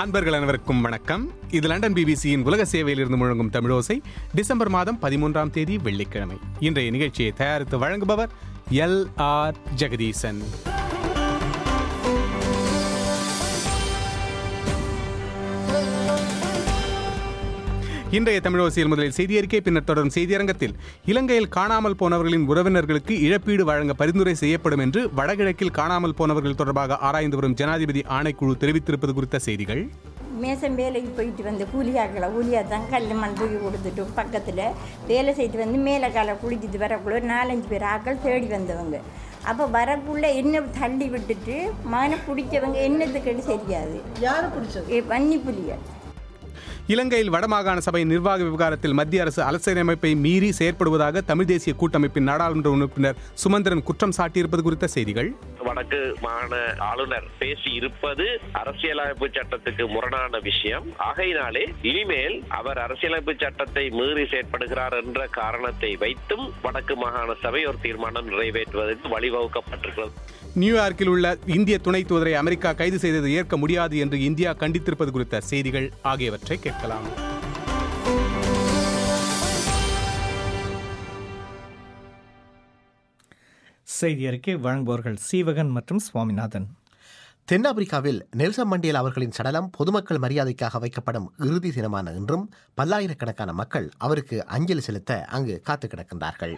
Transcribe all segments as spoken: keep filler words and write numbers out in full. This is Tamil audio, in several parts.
அன்பர்கள் அனைவருக்கும் வணக்கம். இது லண்டன் பிபிசியின் உலக சேவையிலிருந்து முழங்கும் தமிழோசை. டிசம்பர் மாதம் பதிமூன்றாம் தேதி வெள்ளிக்கிழமை. இன்றைய நிகழ்ச்சியை தயாரித்து வழங்குபவர் எல் ஆர் ஜெகதீசன். இன்றைய தமிழோசையில் முதலில் செய்தி அறிக்கை, பின்னர் தொடரும் செய்தியரங்கத்தில் இலங்கையில் காணாமல் போனவர்களின் உறவினர்களுக்கு இழப்பீடு வழங்க பரிந்துரை செய்யப்படும் என்று வடகிழக்கில் காணாமல் போனவர்கள் தொடர்பாக ஆராய்ந்து வரும் ஜனாதிபதி ஆணைக்குழு தெரிவித்திருப்பது குறித்த செய்திகள். மேசம் வேலைக்கு போயிட்டு வந்து கூலியாக்களை கூலியாக தான் கல் மண் தூக்கி கொடுத்துட்டு பக்கத்தில் வேலை செய்து வந்து மேலே காலை குளிச்சுட்டு வரக்குள்ள நாலஞ்சு பேர் ஆக்கள் தேடி வந்தவங்க. அப்போ வரக்குள்ளே என்ன தள்ளி விட்டுட்டு மகனை பிடிச்சவங்க என்னத்துக்கு தெரியாது. யாரை பிடிச்சது? வன்னி புலிகள். இலங்கையில் வடமாகாண சபை நிர்வாக விவகாரத்தில் மத்திய அரசு அரசியலமைப்பை மீறி செயற்படுவதாக தமிழ் தேசிய கூட்டமைப்பின் நாடாளுமன்ற உறுப்பினர் சுமந்திரன் குற்றம் சாட்டியிருப்பது குறித்த செய்திகள். வடக்கு மாகாண ஆளுநர் பேசி இருப்பது அரசியலமைப்பு சட்டத்துக்கு முரணான விஷயம். ஆகையினாலே இனிமேல் அவர் அரசியலமைப்பு சட்டத்தை மீறி செயற்படுகிறார் என்ற காரணத்தை வைத்தும் வடக்கு மாகாண சபை ஒரு தீர்மானம் நிறைவேற்றுவதற்கு வழிவகுக்கப்பட்டிருக்கிறது. நியூயார்க்கில் உள்ள இந்திய துணை தூதரை அமெரிக்கா கைது செய்ததை ஏற்க முடியாது என்று இந்தியா கண்டித்திருப்பது குறித்த செய்திகள் ஆகியவற்றை கேட்கலாம். செய்தி அறிக்கை வழங்குபவர்கள் சீவகன் மற்றும் சுவாமிநாதன். தென்னாப்பிரிக்காவில் நெல்சன் மண்டேலா அவர்களின் சடலம் பொதுமக்கள் மரியாதைக்காக வைக்கப்படும் இறுதி தினமான இன்றும் பல்லாயிரக்கணக்கான மக்கள் அவருக்கு அஞ்சலி செலுத்த அங்கு காத்து கிடக்கின்றார்கள்.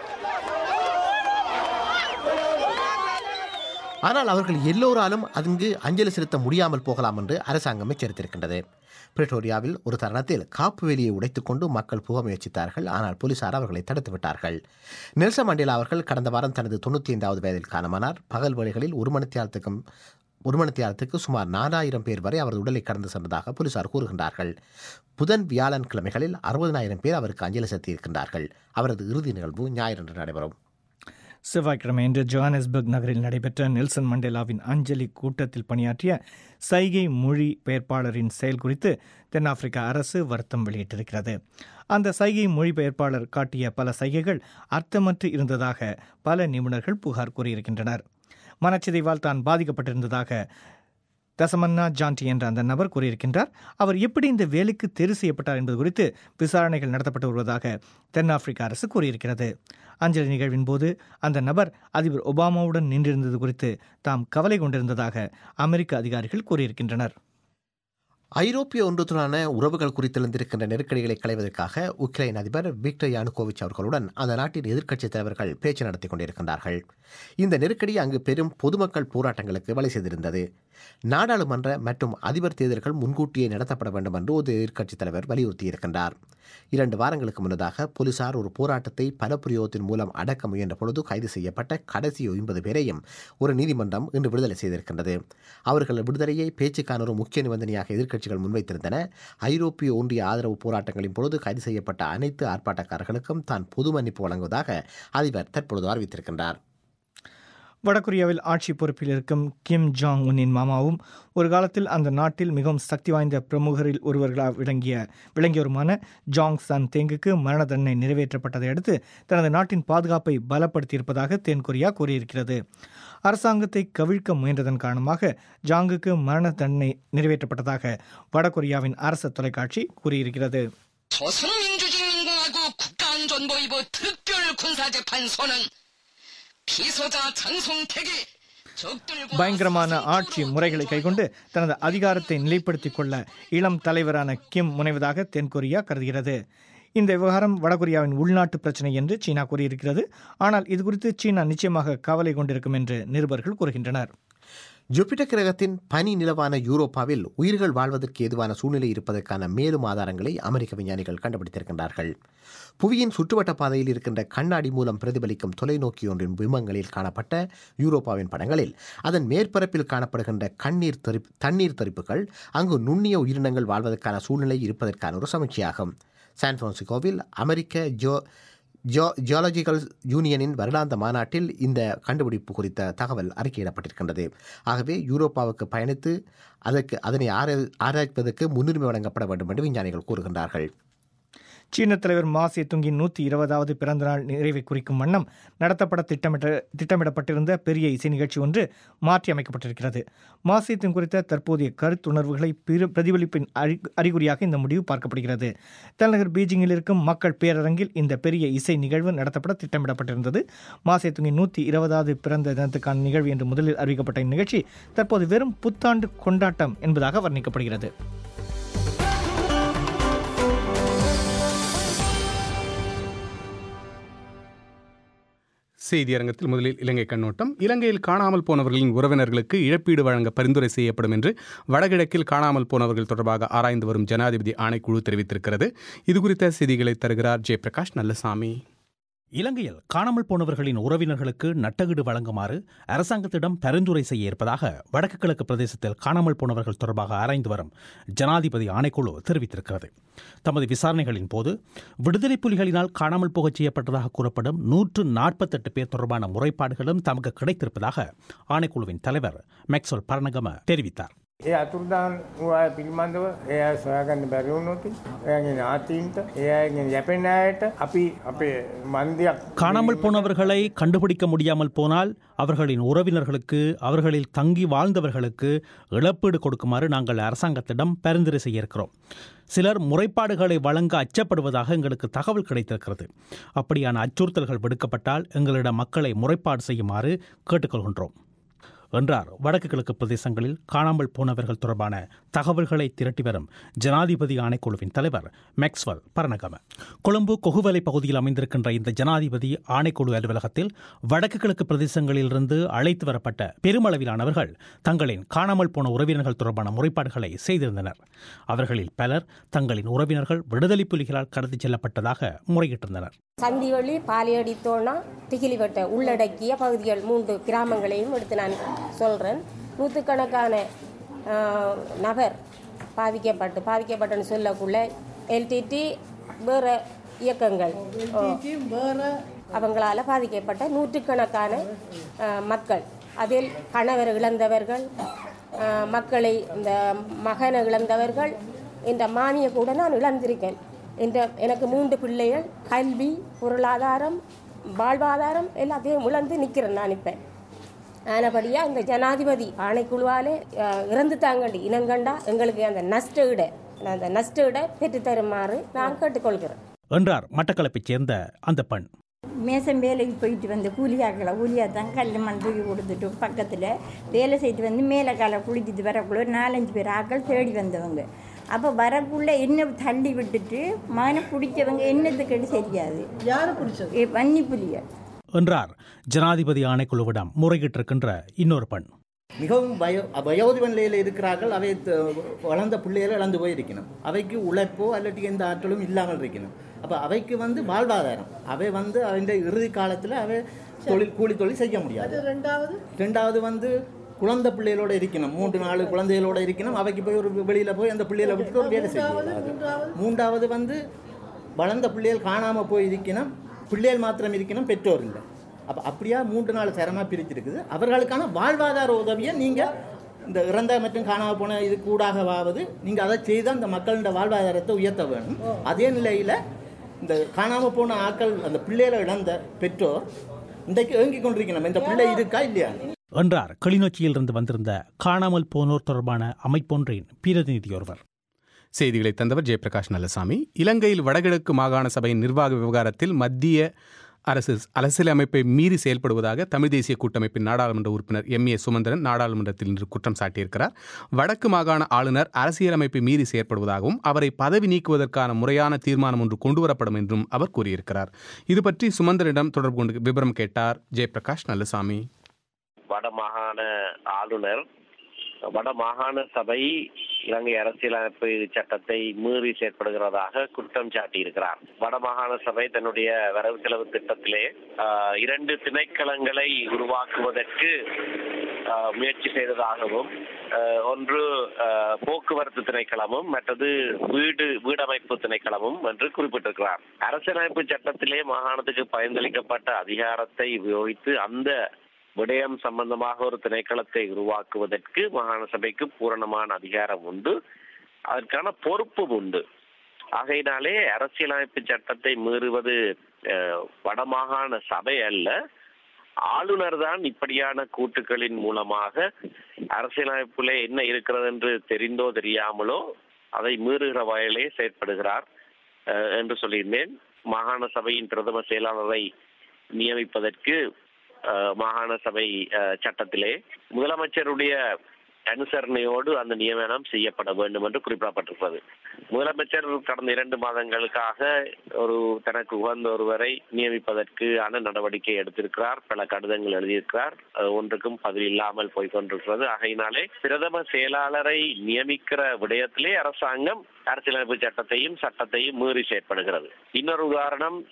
ஆனால் அவர்கள் எல்லோராலும் அங்கு அஞ்சலி செலுத்த முடியாமல் போகலாம் என்று அரசாங்கம் எச்சரித்திருக்கின்றது. பிரிட்டோரியாவில் ஒரு தருணத்தில் காப்பு வேலியை உடைத்துக்கொண்டு மக்கள் புக முயற்சித்தார்கள். ஆனால் போலீசார் அவர்களை தடுத்து விட்டார்கள். நெல்சன் மண்டேலா அவர்கள் கடந்த வாரம் தனது தொண்ணூற்றி ஐந்தாவது வயதில் காலமானார். பகல் வேளைகளில் ஒரு மணித்தியாலத்துக்கும் ஒரு மணித்தியாலத்துக்கு சுமார் நாலாயிரம் பேர் வரை அவரது உடலை கடந்து சென்றதாக போலீசார் கூறுகின்றார்கள். புதன் வியாழன் கிழமைகளில் அறுபதாயிரம் பேர் அவருக்கு அஞ்சலி செலுத்தியிருக்கின்றார்கள். அவரது இறுதி நிகழ்வு ஞாயிறன்று நடைபெறும். செவ்வாய்க்கிழமை இன்று ஜோஹானஸ்பர்க் நகரில் நடைபெற்ற நெல்சன் மண்டேலாவின் அஞ்சலி கூட்டத்தில் பணியாற்றிய சைகை மொழி பெயர்ப்பாளரின் செயல் குறித்து தென்னாப்பிரிக்கா அரசு வருத்தம் வெளியிட்டிருக்கிறது. அந்த சைகை மொழிபெயர்ப்பாளர் காட்டிய பல சைகைகள் அர்த்தமற்று இருந்ததாக பல நிபுணர்கள் புகார் கூறியிருக்கின்றனர். மனச்சிதைவால் தான் பாதிக்கப்பட்டிருந்ததாக தசமன்னா ஜான்டி என்ற அந்த நபர் கூறியிருக்கின்றார். அவர் எப்படி இந்த வேலைக்கு தேர்வு செய்யப்பட்டார் என்பது குறித்து விசாரணைகள் நடத்தப்பட்டு வருவதாக தென்னாப்பிரிக்க அரசு கூறியிருக்கிறது. அஞ்சலி நிகழ்வின் போது அந்த நபர் அதிபர் ஒபாமாவுடன் நின்றிருந்தது குறித்து தாம் கவலை கொண்டிருந்ததாக அமெரிக்க அதிகாரிகள் கூறியிருக்கின்றனர். ஐரோப்பிய ஒன்றியத்துடனான உறவுகள் குறித்தெழுந்திருக்கின்ற நெருக்கடிகளை களைவதற்காக உக்ரைன் அதிபர் விக்டர் யானுகோவிச் அவர்களுடன் அந்த நாட்டின் எதிர்க்கட்சித் தலைவர்கள் பேச்சு நடத்தி கொண்டிருக்கின்றார்கள். இந்த நெருக்கடி அங்கு பெரும் பொதுமக்கள் போராட்டங்களுக்கு வழி செய்திருந்தது. நாடாளுமன்ற மற்றும் அதிபர் தேர்தல்கள் முன்கூட்டியே நடத்தப்பட வேண்டும் என்று ஒரு எதிர்க்கட்சித் தலைவர் வலியுறுத்தியிருக்கின்றார். இரண்டு வாரங்களுக்கு முன்னதாக போலீசார் ஒரு போராட்டத்தை பலப்பிரயோகத்தின் மூலம் அடக்க முயன்ற பொழுது கைது செய்யப்பட்ட கடைசி ஒன்பது பேரையும் ஒரு நீதிமன்றம் இன்று விடுதலை செய்திருக்கின்றது. அவர்கள் விடுதலையை பேச்சுக்கான ஒரு முக்கிய நிபந்தனையாக எதிர்க்கட்சிகள் முன்வைத்திருந்தன. ஐரோப்பிய ஒன்றிய ஆதரவு போராட்டங்களின் பொழுது கைது செய்யப்பட்ட அனைத்து ஆர்ப்பாட்டக்காரர்களுக்கும் தான் பொது மன்னிப்பு வழங்குவதாக அதிபர் தற்பொழுது அறிவித்திருக்கின்றார். வடகொரியாவில் ஆட்சி பொறுப்பில் இருக்கும் கிம் ஜாங் உன்னின் மாமாவும் ஒரு காலத்தில் அந்த நாட்டில் மிகவும் சக்தி வாய்ந்த பிரமுகரில் ஒருவர்களாக விளங்கிய விளங்கியவருமான ஜாங் சன் தேங்குக்கு மரண தண்டனை நிறைவேற்றப்பட்டதை அடுத்து தனது நாட்டின் பாதுகாப்பை பலப்படுத்தியிருப்பதாக தென்கொரியா கூறியிருக்கிறது. அரசாங்கத்தை கவிழ்க்க முயன்றதன் காரணமாக ஜாங்குக்கு மரண தண்டனை நிறைவேற்றப்பட்டதாக வடகொரியாவின் அரசு தொலைக்காட்சி கூறியிருக்கிறது. பயங்கரமான ஆட்சி முறைகளை கைக்கொண்டு தனது அதிகாரத்தை நிலைப்படுத்திக் கொள்ள இளம் தலைவரான கிம் முனைவதாக தென்கொரியா கருதுகிறது. இந்த விவகாரம் வடகொரியாவின் உள்நாட்டு பிரச்சினை என்று சீனா கூறியிருக்கிறது. ஆனால் இதுகுறித்து சீனா நிச்சயமாக கவலை கொண்டிருக்கும் என்று நிருபர்கள் கூறுகின்றனர். ஜூபிட்டர் கிரகத்தின் பனி நிலவான யூரோப்பாவில் உயிர்கள் வாழ்வதற்கு ஏதுவான சூழ்நிலை இருப்பதற்கான மேலும் ஆதாரங்களை அமெரிக்க விஞ்ஞானிகள் கண்டுபிடித்திருக்கின்றார்கள். புவியின் சுற்றுவட்ட பாதையில் இருக்கின்ற கண்ணாடி மூலம் பிரதிபலிக்கும் தொலைநோக்கி ஒன்றின் பிம்பங்களில் காணப்பட்ட யூரோப்பாவின் படங்களில் அதன் மேற்பரப்பில் காணப்படுகின்ற கண்ணீர் தெரி தண்ணீர் தெறிப்புகள் அங்கு நுண்ணிய உயிரினங்கள் வாழ்வதற்கான சூழ்நிலை இருப்பதற்கான ஒரு சமீட்சையாகும். சான் பிரான்சிஸ்கோவில் அமெரிக்க ஜோ ஜியோ ஜியாலஜிக்கல் யூனியனின் வருடாந்த மாநாட்டில் இந்த கண்டுபிடிப்பு குறித்த தகவல் அறிக்கையிடப்பட்டிருக்கின்றது. ஆகவே யூரோப்பாவுக்கு பயணித்து அதற்கு அதனை ஆராய்ப்பதற்கு முன்னுரிமை வழங்கப்பட வேண்டும் என்று விஞ்ஞானிகள் கூறுகின்றார்கள். சீன தலைவர் மா சேதுங்கின் நூற்றி இருபதாவது பிறந்தநாள் நிறைவை குறிக்கும் வண்ணம் நடத்தப்பட திட்டமிட்ட திட்டமிடப்பட்டிருந்த பெரிய இசை நிகழ்ச்சி ஒன்று மாற்றி அமைக்கப்பட்டிருக்கிறது. மா சேதுங் குறித்த தற்போதைய கருத்துணர்வுகளை பிரதிபலிப்பின் அறிகுறியாக இந்த முடிவு பார்க்கப்படுகிறது. தலைநகர் பீஜிங்கில் இருக்கும் மக்கள் பேரரங்கில் இந்த பெரிய இசை நிகழ்வு நடத்தப்பட திட்டமிடப்பட்டிருந்தது. மா சேதுங்கின் நூற்றி இருபதாவது பிறந்த தினத்துக்கான நிகழ்வு என்று முதலில் அறிவிக்கப்பட்ட இந்நிகழ்ச்சி தற்போது வெறும் புத்தாண்டு கொண்டாட்டம் என்பதாக வர்ணிக்கப்படுகிறது. செய்தியரங்கத்தில் முதலில் இலங்கை கண்ணோட்டம். இலங்கையில் காணாமல் போனவர்களின் உறவினர்களுக்கு இழப்பீடு வழங்க பரிந்துரை செய்யப்படும் என்று வடகிழக்கில் காணாமல் போனவர்கள் தொடர்பாக ஆராய்ந்து வரும் ஜனாதிபதி ஆணைக்குழு தெரிவித்திருக்கிறது. இதுகுறித்த செய்திகளை தருகிறார் ஜெயபிரகாஷ் நல்லசாமி. இலங்கையில் காணாமல் போனவர்களின் உறவினர்களுக்கு நட்டகீடு வழங்குமாறு அரசாங்கத்திடம் பரிந்துரை செய்ய இருப்பதாக வடக்கு கிழக்கு பிரதேசத்தில் காணாமல் போனவர்கள் தொடர்பாக ஆராய்ந்து வரும் ஜனாதிபதி ஆணைக்குழு தெரிவித்திருக்கிறது. தமது விசாரணைகளின் போது விடுதலை புலிகளினால் காணாமல் போகச் செய்யப்பட்டதாக கூறப்படும் நூற்று நாற்பத்தெட்டு பேர் தொடர்பான முறைப்பாடுகளும் தமக்கு கிடைத்திருப்பதாக ஆணைக்குழுவின் தலைவர் மேக்ஸ்வெல் பரணகம தெரிவித்தார். ඒ අතුරුදහන් වූ අය පිළිබඳව ඒ අය සොයාගන්න බැරි වුණොත් එයාගේ ඥාතීන්ට ඒ අයගෙන් යැපෙන අයට අපි අපේ මන්දියක් காணாமல் போனவர்களை கண்டுபிடிக்க முடியாமல் போனால் அவர்களின் உறவினர்களுக்கு அவர்களில் தங்கி வாழ்ந்தவர்களுக்கு இழப்பீடு கொடுக்குமாறு நாங்கள் அரசாங்கத்திடம் பரிந்துரை செய்ய இருக்கிறோம். சிலர் முறைப்பாடுகளை வழங்க அச்சப்படுவதாக எங்களுக்கு தகவல் கிடைத்திருக்கிறது. அப்படியான அச்சுறுத்தல்கள் விடுக்கப்பட்டால் எங்களிடம் மக்களை முறைப்பாடு செய்யுமாறு கேட்டுக்கொள்கின்றோம் என்றார். வடக்கு கிழக்கு பிரதேசங்களில் காணாமல் போனவர்கள் தொடர்பான தகவல்களை திரட்டி வரும் ஜனாதிபதி ஆணைக்குழுவின் தலைவர் மேக்ஸ்வெல் பரணகம. கொழும்பு கொகுவலை பகுதியில் அமைந்திருக்கின்ற இந்த ஜனாதிபதி ஆணைக்குழு அலுவலகத்தில் வடக்கு கிழக்கு பிரதேசங்களிலிருந்து அழைத்து வரப்பட்ட பெருமளவிலானவர்கள் தங்களின் காணாமல் போன உறவினர்கள் தொடர்பான முறைப்பாடுகளை செய்திருந்தனர். அவர்களில் பலர் தங்களின் உறவினர்கள் விடுதலை புலிகளால் கடத்திச் செல்லப்பட்டதாக முறையிட்டிருந்தனர். சந்திவெளி, பாலியடித்தோனா, திகிலிவட்ட உள்ளடக்கிய பகுதிகள் மூன்று கிராமங்களையும் எடுத்து நான் சொல்கிறேன். நூற்றுக்கணக்கான நபர் பாதிக்கப்பட்டு பாதிக்கப்பட்டன்னு சொல்லக்குள்ள எல்டிடி வேறு இயக்கங்கள் அவங்களால் பாதிக்கப்பட்ட நூற்றுக்கணக்கான மக்கள், அதில் கணவர் இழந்தவர்கள், மக்களை இந்த மகனை இழந்தவர்கள், இந்த மாமியை கூட நான் இழந்திருக்கேன். இந்த எனக்கு மூன்று பிள்ளைகள், கல்வி, பொருளாதாரம், வாழ்வாதாரம் எல்லாத்தையும் இழந்து நிற்கிறேன் நான் இப்போ. ஆனபடியாக இந்த ஜனாதிபதி ஆணைக்குழுவாலே இறந்து தாங்கண்டி இனங்கண்டா எங்களுக்கு அந்த நஷ்டஈட அந்த நஷ்டஈட பெற்றுத்தருமாறு நான் கேட்டுக்கொள்கிறேன் என்றார் மட்டக்களப்பைச் சேர்ந்த அந்த பெண். மேசம் வேலைக்கு போயிட்டு வந்து கூலியாக்களை கூலியாக தான் கல் மண் தூக்கி கொடுத்துட்டு பக்கத்தில் வேலை செய்து வந்து மேலே காலை குளிச்சுட்டு வரக்குள்ள நாலஞ்சு பேர் ஆக்கள் தேடி வந்தவங்க. அப்போ வரக்குள்ளே என்ன தள்ளி விட்டுட்டு மகனை பிடிச்சவங்க என்னத்துக்கு தெரியாது. யாரை பிடிச்சது? வன்னி புலிய என்றார் ஜனாதிபதி ஆணைக்குழுவிடம் முறையிட்டிருக்கின்ற இன்னொரு பெண். மிகவும் பயோ வயோதிப நிலையில் இருக்கிறார்கள். அவை வளர்ந்த பிள்ளைகளை இழந்து போயிருக்கணும். அவைக்கு உழைப்போ அல்லது எந்த ஆற்றலும் இல்லாமல் இருக்கணும். அப்போ அவைக்கு வந்து வாழ்வாதாரம் அவை வந்து அவன் இறுதி காலத்தில் அவை தொழில் கூலி தொழில் செய்ய முடியாது. ரெண்டாவது ரெண்டாவது வந்து குழந்தை பிள்ளைகளோட இருக்கணும். மூன்று நாலு குழந்தைகளோட இருக்கணும். அவைக்கு போய் ஒரு வெளியில் போய் அந்த பிள்ளைகளை விட்டு ஒரு வேலை செய்யக்கூடாது. மூன்றாவது வந்து வளர்ந்த பிள்ளைகள் காணாமல் போய் இருக்கணும். பிள்ளைகள் மாத்திரம் இருக்கணும், பெற்றோர் இல்லை. அப்போ அப்படியா மூன்று நாலு சிரமமாக பிரிச்சிருக்குது. அவர்களுக்கான வாழ்வாதார உதவியை நீங்கள் இந்த இறந்த மற்றும் காணாமல் போன இது கூடாகவாவது நீங்கள் அதை செய்து அந்த மக்களோட வாழ்வாதாரத்தை உயர்த்த வேணும். அதே நிலையில் இந்த காணாமல் போன ஆக்கள் அந்த பிள்ளைகளை இழந்த பெற்றோர் இன்றைக்கு ஏங்கிக் கொண்டிருக்கணும், இந்த பிள்ளை இருக்கா இல்லையா என்றார் கிளிநொச்சியில் இருந்து வந்திருந்த காணாமல் போனோர் தொடர்பான அமைப்பொன்றின் பிரதிநிதி ஒருவர். செய்திகளை தந்தவர் ஜெயபிரகாஷ் நல்லசாமி. இலங்கையில் வடகிழக்கு மாகாண சபையின் நிர்வாக விவகாரத்தில் மத்திய அரசு அரசியலமைப்பை மீறி செயல்படுவதாக தமிழ் தேசிய கூட்டமைப்பின் நாடாளுமன்ற உறுப்பினர் எம் ஏ சுமந்திரன் நாடாளுமன்றத்தில் இன்று குற்றம் சாட்டியிருக்கிறார். வடக்கு மாகாண ஆளுநர் அரசியலமைப்பை மீறி செயற்படுவதாகவும் அவரை பதவி நீக்குவதற்கான முறையான தீர்மானம் ஒன்று கொண்டுவரப்படும் என்றும் அவர் கூறியிருக்கிறார். இது பற்றி சுமந்திரனிடம் தொடர்பு கொண்டு விவரம் கேட்டார் ஜெயபிரகாஷ் நல்லசாமி. வடமாகாண ஆளுநர் வட மாகாண சபை இலங்கை அரசியலமைப்பு சட்டத்தை மீறி செயற்படுகிறதாக குற்றம் சாட்டியிருக்கிறார். வடமாகாண சபை தன்னுடைய வரவு செலவு திட்டத்திலே இரண்டு திணைக்களங்களை உருவாக்குவதற்கு முயற்சி செய்ததாகவும், ஒன்று போக்குவரத்து திணைக்களமும் மற்றது வீடு வீடமைப்பு திணைக்களமும் என்று குறிப்பிட்டிருக்கிறார். அரசியலமைப்பு சட்டத்திலே மாகாணத்துக்கு பரிந்துரைக்கப்பட்ட அதிகாரத்தை உபயோகித்து அந்த விடயம் சம்பந்தமாக ஒரு திணைக்களத்தை உருவாக்குவதற்கு மாகாண சபைக்கு பூரணமான அதிகாரம் உண்டு, அதற்கான பொறுப்பும் உண்டு. ஆகையினாலே அரசியலமைப்பு சட்டத்தை மீறுவது வடமாகாண சபை அல்ல, ஆளுநர் தான் இப்படியான கூட்டுகளின் மூலமாக அரசியலமைப்பிலே என்ன இருக்கிறது என்று தெரிந்தோ தெரியாமலோ அதை மீறுகிற வகையிலே செயற்படுகிறார் என்று சொல்லியிருந்தேன். மாகாண சபையின் பிரதம செயலாளரை நியமிப்பதற்கு மாகாண சபை சட்டத்திலே முதலமைச்சருடைய அனுசரணையோடு அந்த நியமனம் செய்யப்பட வேண்டும் என்று குறிப்பிடப்பட்டிருக்கிறது. முதலமைச்சர் கடந்த இரண்டு மாதங்களுக்காக ஒரு தனக்கு உகந்த ஒருவரை நியமிப்பதற்கு ஆன நடவடிக்கை எடுத்திருக்கிறார், பல கடிதங்கள் எழுதியிருக்கிறார், ஒன்றுக்கும் பதில் இல்லாமல் போய்கொண்டிருக்கிறது. ஆகையினாலே பிரதம செயலாளரை நியமிக்கிற விடயத்திலே அரசாங்கம் அரசியலமைப்பு சட்டத்தையும் சட்டத்தையும் மீறி செயற்படுகிறது. இன்னொரு உதாரணம்,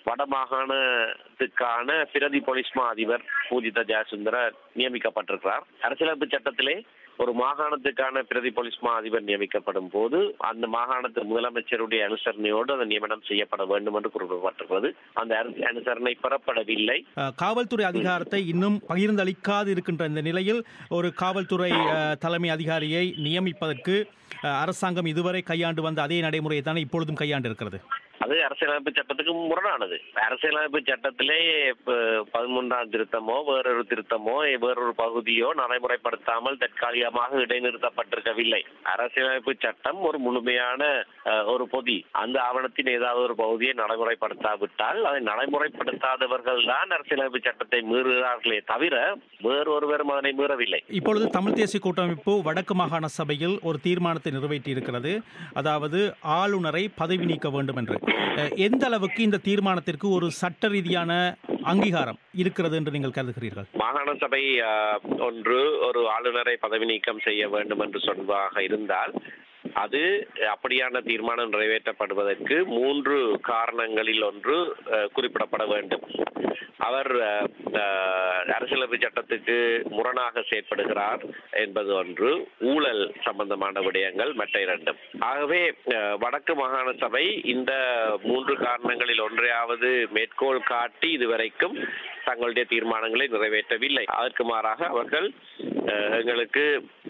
வடமாகாணத்துக்கான பிரதி போலீஸ் மா அதிபர் பூஜித ஜெயசுந்தர நியமிக்கப்பட்டிருக்கிறார். அரசியலமைப்பு சட்டத்திலே ஒரு மாகாணத்துக்கான பிரதி போலீஸ் மா அதிபர் நியமிக்கப்படும் போது அந்த மாகாணத்து முதலமைச்சருடைய அனுசரணையோடு அந்த நியமனம் செய்யப்பட வேண்டும் என்று குறிப்பிடப்பட்டிருக்கிறது. அந்த அனுசரணை பெறப்படவில்லை. காவல்துறை அதிகாரத்தை இன்னும் பகிர்ந்தளிக்காது இருக்கின்ற இந்த நிலையில் ஒரு காவல்துறை தலைமை அதிகாரியை நியமிப்பதற்கு அரசாங்கம் இதுவரை கையாண்டு வந்த அதே நடைமுறையை தானே இப்பொழுதும் கையாண்டு இருக்கிறது. அது அரசியலமைப்பு சட்டத்துக்கு முரணானது. அரசியலமைப்பு சட்டத்திலே பதிமூன்றாம் திருத்தமோ வேறொரு திருத்தமோ வேறொரு பகுதியோ நடைமுறைப்படுத்தாமல் தற்காலிகமாக இடைநிறுத்தப்பட்டிருக்கவில்லை. அரசியலமைப்பு சட்டம் ஒரு முழுமையான ஒரு பொதி. அந்த ஆவணத்தின் ஏதாவது ஒரு பகுதியை நடைமுறைப்படுத்தாவிட்டால் அதை நடைமுறைப்படுத்தாதவர்கள் தான் அரசியலமைப்பு சட்டத்தை மீறுகிறார்களே தவிர வேறொருவரும் அதனை மீறவில்லை. இப்பொழுது தமிழ் தேசிய கூட்டமைப்பு வடக்கு மாகாண சபையில் ஒரு தீர்மானத்தை நிறைவேற்றி இருக்கிறது. அதாவது ஆளுநரை பதவி நீக்க வேண்டும் என்று. எந்த அளவுக்கு இந்த தீர்மானத்திற்கு ஒரு சட்ட ரீதியான அங்கீகாரம் இருக்கிறது என்று நீங்கள் கருதுகிறீர்கள்? மாகாண சபை ஒன்று ஒரு ஆளுநரை பதவி நீக்கம் செய்ய வேண்டும் என்று சொல்வதாக இருந்தால் அது அப்படியான தீர்மானம் நிறைவேற்றப்படுவதற்கு மூன்று காரணங்களில் ஒன்று குறிப்பிடப்பட வேண்டும். அவர் அரசியலமைப்பு சட்டத்துக்கு முரணாக செயற்படுகிறார் என்பது ஒன்று, ஊழல் சம்பந்தமான விடயங்கள் மற்ற இரண்டும். ஆகவே வடக்கு மாகாண சபை இந்த மூன்று காரணங்களில் ஒன்றையாவது மேற்கோள் காட்டி இதுவரைக்கும் தங்களுடைய தீர்மானங்களை நிறைவேற்றவில்லை. அதற்கு மாறாக அவர்கள் எங்களுக்கு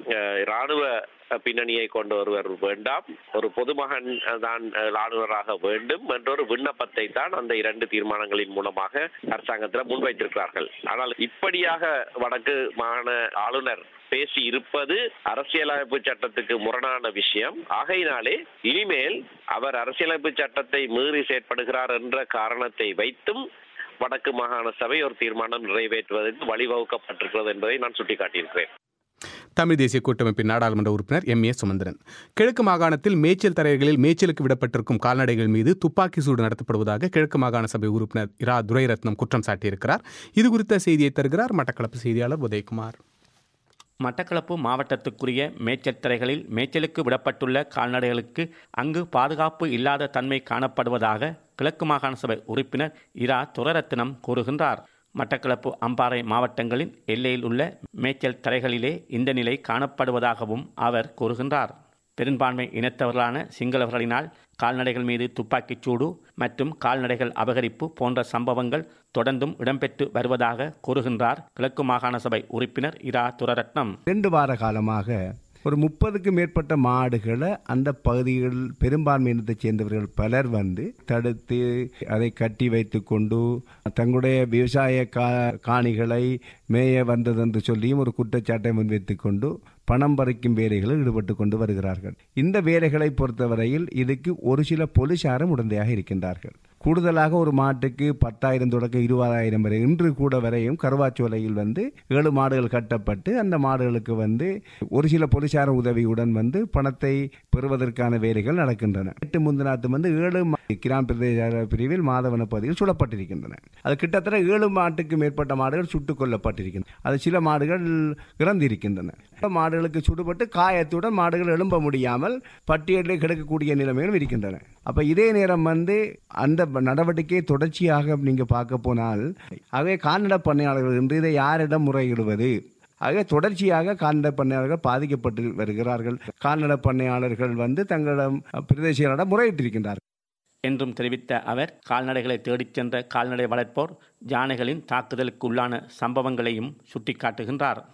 இராணுவ பின்னணியை கொண்டு ஒருவர் வேண்டாம், ஒரு பொதுமகன் தான் ஆளுநராக வேண்டும் என்ற ஒரு விண்ணப்பத்தை தான் அந்த இரண்டு தீர்மானங்களின் மூலமாக அரசாங்கத்தில் முன்வைத்திருக்கிறார்கள். ஆனால் இப்படியாக வடக்கு மாகாண ஆளுநர் பேசி இருப்பது அரசியலமைப்பு சட்டத்துக்கு முரணான விஷயம். ஆகையினாலே இனிமேல் அவர் அரசியலமைப்பு சட்டத்தை மீறி செயற்படுகிறார் என்ற காரணத்தை வைத்தும் வடக்கு மாகாண சபை ஒரு தீர்மானம் நிறைவேற்றுவதற்கு வழிவகுக்கப்பட்டிருக்கிறது என்பதை நான் சுட்டிக்காட்டியிருக்கிறேன். தமிழ் தேசிய கூட்டமைப்பின் நாடாளுமன்ற உறுப்பினர் எம் ஏ சுமந்திரன். கிழக்கு மாகாணத்தில் மேய்ச்சல் தரைகளில் மேய்ச்சலுக்கு விடப்பட்டிருக்கும் கால்நடைகள் மீது துப்பாக்கி சூடு நடத்தப்படுவதாக கிழக்கு மாகாண சபை உறுப்பினர் இரா துரைரத்னம் குற்றம் சாட்டியிருக்கிறார். இது குறித்த செய்தியை தருகிறார் மட்டக்களப்பு செய்தியாளர் உதயகுமார். மட்டக்களப்பு மாவட்டத்துக்குரிய மேய்ச்சல் தரைகளில் மேய்ச்சலுக்கு விடப்பட்டுள்ள கால்நடைகளுக்கு அங்கு பாதுகாப்பு இல்லாத தன்மை காணப்படுவதாக கிழக்கு மாகாண சபை உறுப்பினர் இரா துரைரத்னம் கூறுகின்றார். மட்டக்களப்பு அம்பாறை மாவட்டங்களின் எல்லையில் உள்ள மேய்ச்சல் தரைகளிலே இந்த நிலை காணப்படுவதாகவும் அவர் கூறுகின்றார். பெரும்பான்மை இனத்தவர்களான சிங்களவர்களினால் கால்நடைகள் மீது துப்பாக்கிச் சூடு மற்றும் கால்நடைகள் அபகரிப்பு போன்ற சம்பவங்கள் தொடர்ந்தும் இடம்பெற்று வருவதாக கூறுகின்றார் கிழக்கு மாகாண சபை உறுப்பினர் இரா துரைரத்னம். இரண்டு வார காலமாக ஒரு முப்பதுக்கு மேற்பட்ட மாடுகளை அந்த பகுதிகளில் பெரும்பான்மை இனத்தைச் சேர்ந்தவர்கள் பலர் வந்து தடுத்து அதை கட்டி வைத்து கொண்டு தங்களுடைய விவசாய கா காணிகளை மேய வந்தது என்று சொல்லியும் ஒரு குற்றச்சாட்டை முன்வைத்து கொண்டு பணம் பறிக்கும் வேலைகளில் ஈடுபட்டு கொண்டு வருகிறார்கள். இந்த வேலைகளை பொறுத்தவரையில் இதுக்கு ஒரு சில போலீசாரும் உடந்தையாக இருக்கின்றார்கள். கூடுதலாக ஒரு மாட்டுக்கு பத்தாயிரம் தொடக்கம் இருபதாயிரம் வரை இன்று கூட வரையும் கருவாச்சோலையில் வந்து ஏழு மாடுகள் கட்டப்பட்டு அந்த மாடுகளுக்கு வந்து ஒரு சில போலீசார உதவியுடன் வந்து பணத்தை பெறுவதற்கான வேலைகள் நடக்கின்றன. எட்டு முந்தினாத்து வந்து ஏழு கிராம பிரதேச பிரிவில் மாதவன பகுதியில் சுடப்பட்டிருக்கின்றன. அது கிட்டத்தட்ட ஏழு மாட்டுக்கு மேற்பட்ட மாடுகள் சுட்டுக் கொல்லப்பட்டிருக்கின்றன. அது சில மாடுகள் இறந்திருக்கின்றன. மாடுகளுக்கு சுடுபட்டு காயத்துடன் மாடுகள் எழும்ப முடியாமல் பட்டியலில் கிடக்கக்கூடிய நிலைமைகளும் இருக்கின்றன. அப்ப இதே நேரம் வந்து அந்த நடவடிக்கை தொடர்ச்சியாக நீங்க பார்க்க போனால் ஆகவே கால்நடை பண்ணையாளர்கள் என்று இதை யாரிடம் முறையிடுவது? ஆக தொடர்ச்சியாக கால்நடை பண்ணையாளர்கள் பாதிக்கப்பட்டு வருகிறார்கள். கால்நடை பண்ணையாளர்கள் வந்து தங்களிடம் பிரதேசிகளிடம் முறையிட்டிருக்கின்றார்கள் என்றும் தெரிவித்த அவர் கால்நடைகளை தேடிச் சென்ற கால்நடை வளர்ப்போர் யானைகளின் தாக்குதலுக்கு உள்ளான சம்பவங்களையும் சுட்டிக்காட்டுகின்றார்.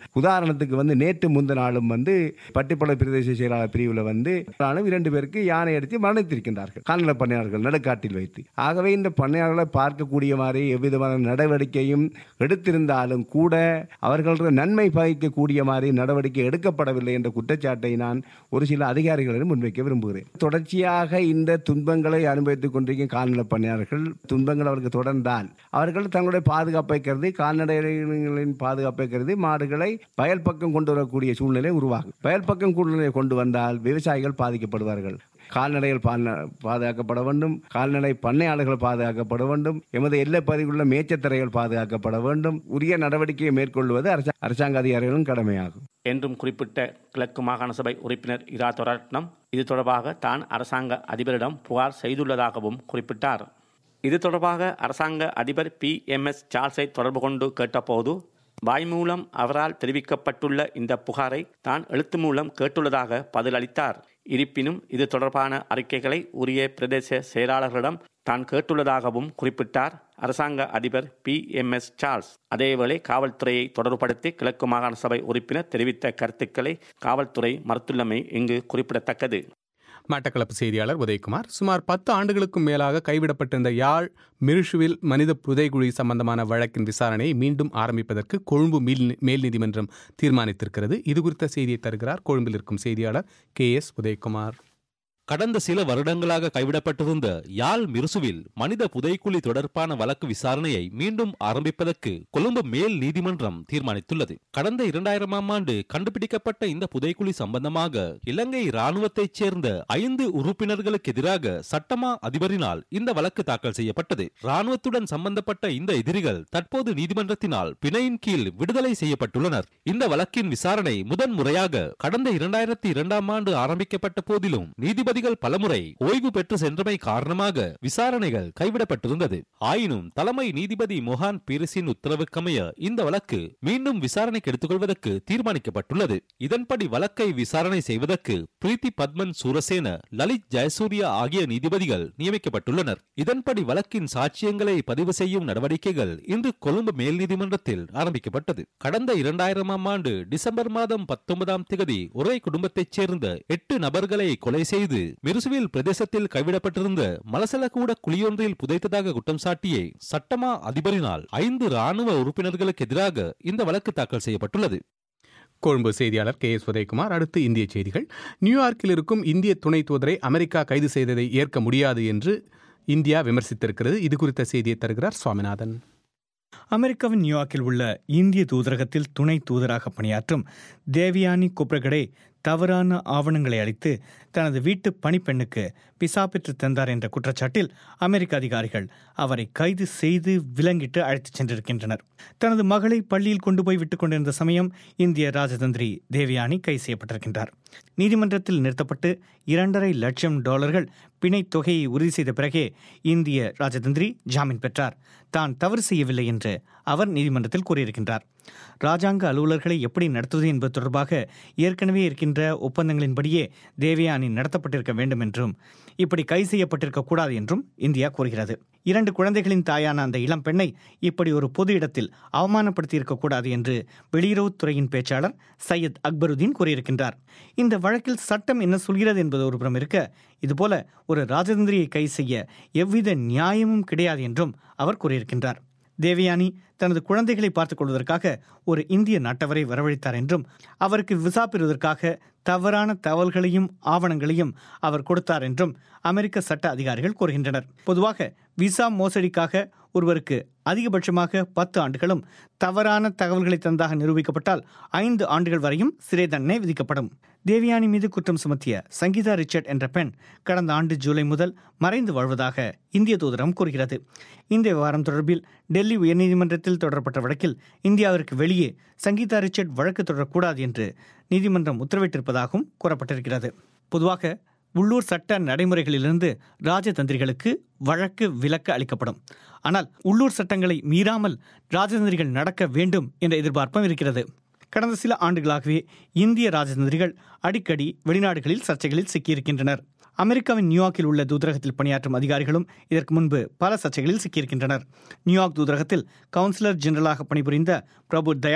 உதாரணத்துக்கு வந்து நேற்று முந்த நாளும் வந்து பட்டிப்பளை பிரதேச செயலாளர் பிரிவில் வந்து இரண்டு பேருக்கு யானை அடித்து மரணித்திருக்கின்றார்கள் கால்நடை பண்ணையாளர்கள் நடுக்காட்டில் வைத்து. ஆகவே இந்த பண்ணையாளர்களை பார்க்கக்கூடிய மாதிரி எவ்விதமான நடவடிக்கையும் எடுத்திருந்தாலும் கூட அவர்கள் நன்மை பயக்கக்கூடிய மாதிரி நடவடிக்கை எடுக்கப்படவில்லை என்ற குற்றச்சாட்டை நான் ஒரு சில அதிகாரிகளிடம் முன்வைக்க விரும்புகிறேன். தொடர்ச்சியாக இந்த துன்பங்களை அனுபவித்துக் கொண்டிருக்கும் கால்நடை பண்ணையாளர்கள் துன்பங்கள் அவருக்கு தொடர்ந்தால் அவர்கள் தங்களுடைய பாதுகாப்பை கருதி கால்நடைகளின் பாதுகாப்பை கருதி மாடுகளை வயல் பக்கம் கொண்டு வரக்கூடிய சூழ்நிலை உருவாகும். வயல் பக்கம் சூழ்நிலை கொண்டு வந்தால் விவசாயிகள் பாதிக்கப்படுவார்கள். கால்நடைகள் பாதுகாக்கப்பட வேண்டும், கால்நடை பண்ணையாளர்கள் பாதுகாக்கப்பட வேண்டும், எமது எல்லைப் பகுதியில் மேய்ச்சத்தரைகள் பாதுகாக்கப்பட வேண்டும். உரிய நடவடிக்கையை மேற்கொள்வது அரசாங்க அதிகாரிகளின் கடமையாகும் என்றும் குறிப்பிட்ட கிழக்கு மாகாண சபை உறுப்பினர் இரா தொரட்னம் இது தொடர்பாக தான் அரசாங்க அதிபரிடம் புகார் செய்துள்ளதாகவும் குறிப்பிட்டார். இது தொடர்பாக அரசாங்க அதிபர் பி எம் எஸ் சார்ல்ஸை தொடர்பு கொண்டு கேட்டபோது வாய் மூலம் அவரால் தெரிவிக்கப்பட்டுள்ள இந்த புகாரை தான் எழுத்து மூலம் கேட்டுள்ளதாக பதிலளித்தார். இருப்பினும் இது தொடர்பான அறிக்கைகளை உரிய பிரதேச செயலாளர்களிடம் தான் கேட்டுள்ளதாகவும் குறிப்பிட்டார் அரசாங்க அதிபர் பி எம் எஸ் சார்ல்ஸ். அதேவேளை காவல்துறையை தொடர்புபடுத்தி கிழக்கு மாகாண சபை உறுப்பினர் தெரிவித்த கருத்துக்களை காவல்துறை மறுத்துள்ளமை இங்கு குறிப்பிடத்தக்கது. மட்டக்களப்பு செய்தியாளர் உதயகுமார். சுமார் பத்து ஆண்டுகளுக்கும் மேலாக கைவிடப்பட்டிருந்த யாழ் மிருஷுவில் மனித புதைகுழி சம்பந்தமான வழக்கின் விசாரணையை மீண்டும் ஆரம்பிப்பதற்கு கொழும்பு மேல் நீதிமன்றம் தீர்மானித்திருக்கிறது. இது குறித்த செய்தியை தருகிறார் கொழும்பில் இருக்கும் செய்தியாளர் கே எஸ் உதயகுமார். கடந்த சில வருடங்களாக கைவிடப்பட்டிருந்த யாழ் மிருசுவில் மனித புதைக்குழி தொடர்பான வழக்கு விசாரணையை மீண்டும் ஆரம்பிப்பதற்கு கொழும்பு மேல் நீதிமன்றம் தீர்மானித்துள்ளது. கடந்த இரண்டாயிரமாம் ஆண்டு கண்டுபிடிக்கப்பட்ட இந்த புதைக்குழி சம்பந்தமாக இலங்கை இராணுவத்தைச் சேர்ந்த ஐந்து உறுப்பினர்களுக்கு எதிராக சட்டமா அதிபரினால் இந்த வழக்கு தாக்கல் செய்யப்பட்டது. இராணுவத்துடன் சம்பந்தப்பட்ட இந்த எதிரிகள் தற்போது நீதிமன்றத்தினால் பிணையின் கீழ் விடுதலை செய்யப்பட்டுள்ளனர். இந்த வழக்கின் விசாரணை முதன் முறையாக கடந்த இரண்டாயிரத்தி இரண்டாம் ஆண்டு ஆரம்பிக்கப்பட்ட போதிலும் நீதிபதி பலமுறை ஓய்வு பெற்று சென்றமை காரணமாக விசாரணைகள் கைவிடப்பட்டிருந்தது. ஆயினும் தலைமை நீதிபதி மொஹான் பீரிஸின் உத்தரவுக்கமைய இந்த வழக்கு மீண்டும் விசாரணைக்கு எடுத்துக்கொள்வதற்கு தீர்மானிக்கப்பட்டுள்ளது. இதன்படி வழக்கை விசாரணை செய்வதற்கு பிரீத்தி பத்மன் சூரசேன, லலித் ஜெயசூர்யா ஆகிய நீதிபதிகள் நியமிக்கப்பட்டுள்ளனர். இதன்படி வழக்கின் சாட்சியங்களை பதிவு செய்யும் நடவடிக்கைகள் இன்று கொழும்பு மேல் நீதிமன்றத்தில் ஆரம்பிக்கப்பட்டது. கடந்த இரண்டாயிரமாம் ஆண்டு டிசம்பர் மாதம் பத்தொன்பதாம் தேதி ஒரே குடும்பத்தைச் சேர்ந்த எட்டு நபர்களை கொலை செய்து மிருசுவில் பிரதேசத்தில் கைவிடப்பட்டிருந்த மலசலகூட குழியொன்றில் புதைத்ததாக குற்றம் சாட்டிய சட்டமா அதிபரினால் ஐந்து ராணுவ உறுப்பினர்களுக்கு எதிராக இந்த வழக்கு தாக்கல் செய்யப்பட்டுள்ளது. கொழும்பு செய்தியாளர் கே எஸ் உதயகுமார். அடுத்து இந்திய செய்திகள். நியூயார்க்கில் இருக்கும் இந்திய துணை தூதரை அமெரிக்கா கைது செய்ததை ஏற்க முடியாது என்று இந்தியா விமர்சித்திருக்கிறது. இது குறித்த செய்தியை தருகிறார் சுவாமிநாதன். அமெரிக்காவின் நியூயார்க்கில் உள்ள இந்திய தூதரகத்தில் துணை தூதராக பணியாற்றும் தேவியானி குப்ரகடே தவறான ஆவணங்களை அளித்து தனது வீட்டு பணிப்பெண்ணுக்கு விசா பெற்று தந்தார் என்ற குற்றச்சாட்டில் அமெரிக்க அதிகாரிகள் அவரை கைது செய்து விலங்கிட்டு அழைத்துச் சென்றிருக்கின்றனர். தனது மகளை பள்ளியில் கொண்டு போய் விட்டுக் கொண்டிருந்த சமயம் இந்திய ராஜதந்திரி தேவியானி கைது செய்யப்பட்டிருக்கின்றார். நீதிமன்றத்தில் நிறுத்தப்பட்டு இரண்டரை லட்சம் டாலர்கள் பிணை தொகையை உறுதி செய்த பிறகே இந்திய ராஜதந்திரி ஜாமீன் பெற்றார். தான் தவறு செய்யவில்லை என்று அவர் நீதிமன்றத்தில் கூறியிருக்கின்றார். ராஜாங்க அலுவலர்களை எப்படி நடத்துவது என்பது தொடர்பாக ஏற்கனவே இருக்கின்ற ஒப்பந்தங்களின்படியே தேவயானி நடத்தப்பட்டிருக்க வேண்டும் என்றும் இப்படி கைது செய்யப்பட்டிருக்க கூடாது என்றும் இந்தியா கூறுகிறது. இரண்டு குழந்தைகளின் தாயான அந்த இளம் பெண்ணை இப்படி ஒரு பொது இடத்தில் அவமானப்படுத்தியிருக்கக்கூடாது என்று வெளியுறவுத்துறையின் பேச்சாளர் சையத் அக்பருதீன் கூறியிருக்கின்றார். இந்த வழக்கில் சட்டம் என்ன சொல்கிறது என்பது ஒரு புறம் இருக்க, இதுபோல ஒரு ராஜதந்திரியை கைது செய்ய எவ்வித நியாயமும் கிடையாது என்றும் அவர் கூறியிருக்கின்றார். தேவயானி தனது குழந்தைகளை பார்த்துக் கொள்வதற்காக ஒரு இந்திய நாட்டவரை வரவழைத்தார் என்றும் அவருக்கு விசா பெறுவதற்காக தவறான தகவல்களையும் ஆவணங்களையும் அவர் கொடுத்தார் என்றும் அமெரிக்க சட்ட அதிகாரிகள் கூறுகின்றனர். பொதுவாக விசா மோசடிக்காக ஒருவருக்கு அதிகபட்சமாக பத்து ஆண்டுகளும் தவறான தகவல்களை தந்ததாக நிரூபிக்கப்பட்டால் ஐந்து ஆண்டுகள் வரையும் சிறை தண்டனை விதிக்கப்படும். தேவயானி மீது குற்றம் சுமத்திய சங்கீதா ரிச்சர்ட் என்ற பெண் கடந்த ஆண்டு ஜூலை முதல் மறைந்து வாழ்வதாக இந்திய தூதரகம் கூறுகிறது. இந்த விவகாரம் தொடர்பில் டெல்லி உயர்நீதிமன்றத்தில் தொடரப்பட்ட வழக்கில் இந்தியாவிற்கு வெளியே சங்கீதா ரிச்சர்ட் வழக்கு தொடரக்கூடாது என்று நீதிமன்றம் உத்தரவிட்டிருப்பதாகவும் கூறப்பட்டிருக்கிறது. பொதுவாக உள்ளூர் சட்ட நடைமுறைகளிலிருந்து ராஜதந்திரிகளுக்கு வழக்கு விலக்கு அளிக்கப்படும். ஆனால் உள்ளூர் சட்டங்களை மீறாமல் ராஜதந்திரிகள் நடக்க வேண்டும் என்ற எதிர்பார்ப்பும் இருக்கிறது. கடந்த சில ஆண்டுகளாகவே இந்திய ராஜதந்திரிகள் அடிக்கடி வெளிநாடுகளில் சர்ச்சைகளில் சிக்கியிருக்கின்றனர். அமெரிக்காவின் நியூயார்க்கில் உள்ள தூதரகத்தில் பணியாற்றும் அதிகாரிகளும் இதற்கு முன்பு பல சர்ச்சைகளில் சிக்கியிருக்கின்றனர். நியூயார்க் தூதரகத்தில் கவுன்சிலர் ஜெனரலாக பணிபுரிந்த பிரபு தயால்